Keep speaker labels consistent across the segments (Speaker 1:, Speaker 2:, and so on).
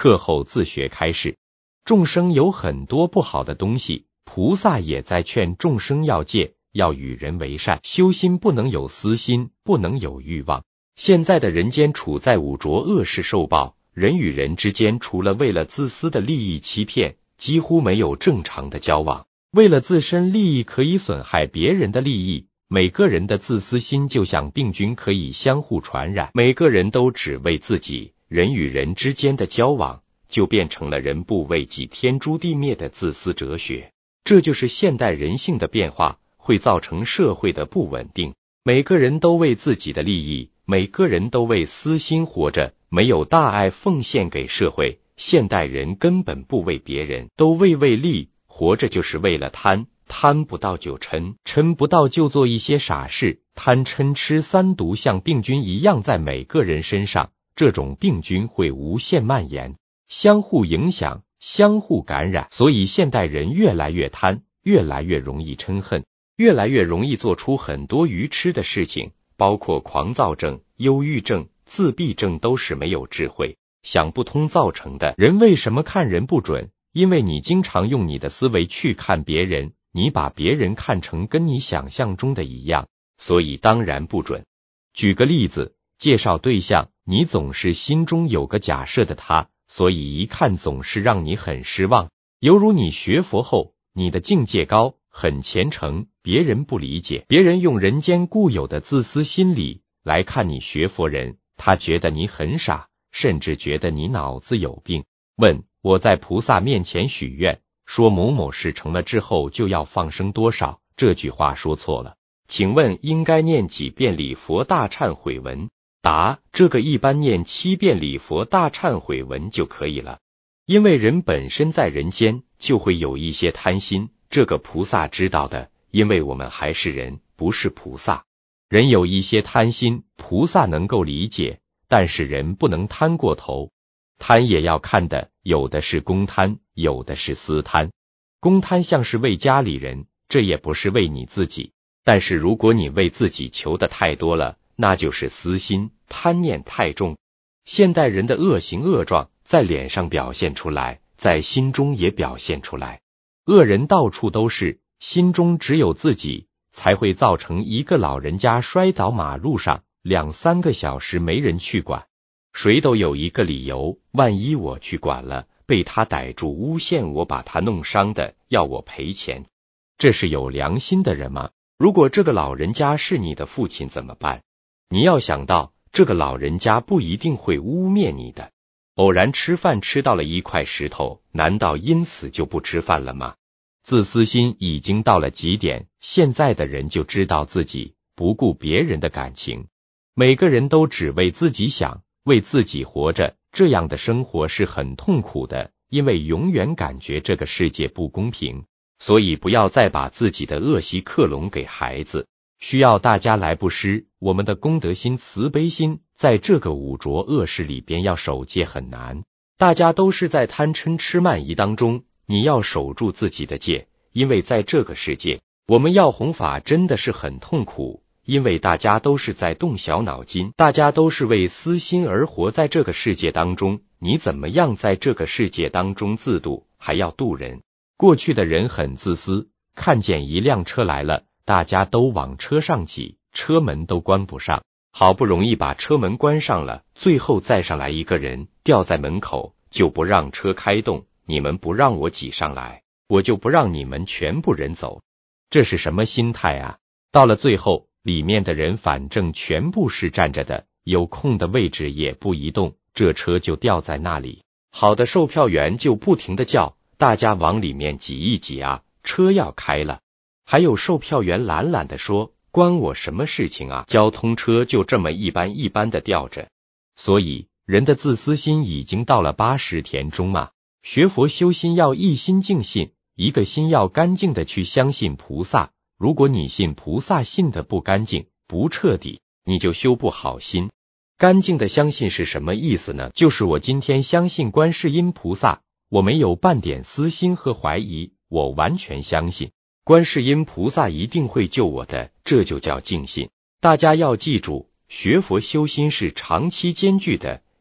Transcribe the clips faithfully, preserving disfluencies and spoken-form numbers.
Speaker 1: 课后自学开示，众生有很多不好的东西，菩萨也在劝众生要戒，要与人为善，修心不能有私心，不能有欲望。现在的人间处在五浊恶世受报，人与人之间除了为了自私的利益欺骗，几乎没有正常的交往。为了自身利益可以损害别人的利益，每个人的自私心就像病菌，可以相互传染，每个人都只为自己，人与人之间的交往就变成了人不为己天诛地灭的自私哲学。这就是现代人性的变化，会造成社会的不稳定。每个人都为自己的利益，每个人都为私心活着，没有大爱奉献给社会。现代人根本不为别人，都为为利，活着就是为了贪，贪不到就嗔，嗔不到就做一些傻事，贪嗔痴三毒像病菌一样在每个人身上，这种病菌会无限蔓延，相互影响，相互感染，所以现代人越来越贪，越来越容易嗔恨，越来越容易做出很多愚痴的事情，包括狂躁症、忧郁症、自闭症，都是没有智慧、想不通造成的。人为什么看人不准？因为你经常用你的思维去看别人，你把别人看成跟你想象中的一样，所以当然不准。举个例子，介绍对象，你总是心中有个假设的他，所以一看总是让你很失望。犹如你学佛后，你的境界高，很虔诚，别人不理解，别人用人间固有的自私心理来看你学佛人，他觉得你很傻，甚至觉得你脑子有病。问，我在菩萨面前许愿，说某某事成了之后就要放生多少，这句话说错了，请问应该念几遍礼佛大忏悔文？答，这个一般念七遍礼佛大忏悔文就可以了。因为人本身在人间就会有一些贪心，这个菩萨知道的，因为我们还是人，不是菩萨。人有一些贪心，菩萨能够理解，但是人不能贪过头。贪也要看的，有的是公贪，有的是私贪。公贪像是为家里人，这也不是为你自己，但是如果你为自己求的太多了，那就是私心，贪念太重。现代人的恶行恶状在脸上表现出来，在心中也表现出来。恶人到处都是，心中只有自己，才会造成一个老人家摔倒马路上，两三个小时没人去管。谁都有一个理由，万一我去管了，被他逮住诬陷我把他弄伤的，要我赔钱。这是有良心的人吗？如果这个老人家是你的父亲怎么办？你要想到，这个老人家不一定会污蔑你的。偶然吃饭吃到了一块石头，难道因此就不吃饭了吗？自私心已经到了极点，现在的人就知道自己，不顾别人的感情。每个人都只为自己想，为自己活着，这样的生活是很痛苦的，因为永远感觉这个世界不公平。所以不要再把自己的恶习克隆给孩子，需要大家来布施。我们的功德心、慈悲心，在这个五浊恶世里边要守戒很难。大家都是在贪嗔痴慢疑当中，你要守住自己的戒，因为在这个世界，我们要弘法真的是很痛苦。因为大家都是在动小脑筋，大家都是为私心而活在这个世界当中，你怎么样在这个世界当中自度，还要度人？过去的人很自私，看见一辆车来了，大家都往车上挤，车门都关不上，好不容易把车门关上了，最后再上来一个人吊在门口，就不让车开动，你们不让我挤上来，我就不让你们全部人走。这是什么心态啊？到了最后，里面的人反正全部是站着的，有空的位置也不移动，这车就吊在那里。好的售票员就不停地叫，大家往里面挤一挤啊，车要开了。还有售票员懒懒地说，关我什么事情啊，交通车就这么一般一般的吊着。所以人的自私心已经到了八十田中嘛。学佛修心要一心净信，一个心要干净的去相信菩萨。如果你信菩萨信的不干净不彻底，你就修不好心。干净的相信是什么意思呢？就是我今天相信观世音菩萨，我没有半点私心和怀疑，我完全相信观世音菩萨一定会救我的，这就叫净信。大家要记住，学佛修心是长期艰巨的，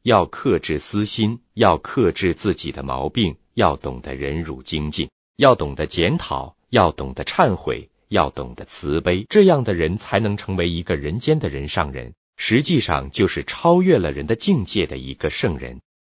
Speaker 1: 要克制私心，要克制自己的毛病，要懂得忍辱精进，要懂得检讨，要懂得忏悔，要懂得慈悲，这样的人才能成为一个人间的人上人，实际上就是超越了人的境界的一个圣人。